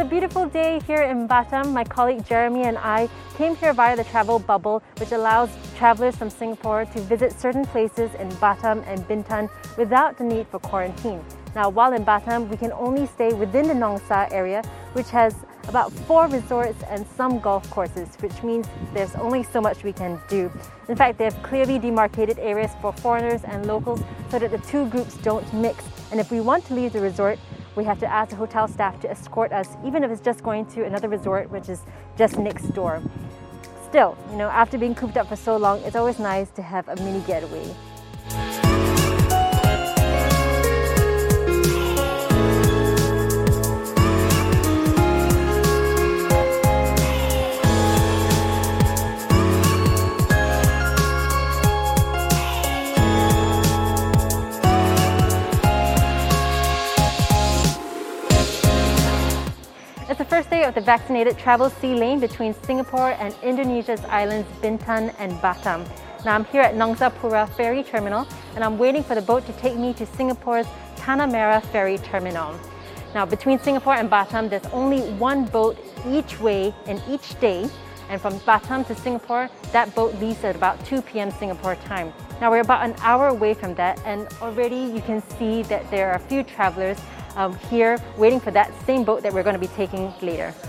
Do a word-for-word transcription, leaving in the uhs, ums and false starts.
beautiful day here in Batam. My colleague Jeremy and I came here via the travel bubble, which allows travelers from Singapore to visit certain places in Batam and Bintan without the need for quarantine. Now, while in Batam, we can only stay within the Nong Sa area, which has about four resorts and some golf courses, which means there's only so much we can do. In fact, they have clearly demarcated areas for foreigners and locals so that the two groups don't mix. And if we want to leave the resort, we have to ask the hotel staff to escort us, even if it's just going to another resort, which is just next door. Still, you know, after being cooped up for so long, it's always nice to have a mini getaway. It's the first day of the vaccinated travel sea lane between Singapore and Indonesia's islands Bintan and Batam. Now I'm here at Nong Sa Pura Ferry Terminal and I'm waiting for the boat to take me to Singapore's Tanah Merah Ferry Terminal. Now between Singapore and Batam, there's only one boat each way in each day, and from Batam to Singapore, that boat leaves at about two p m Singapore time. Now we're about an hour away from that, and already you can see that there are a few travelers um, here waiting for that same boat that we're going to be taking later.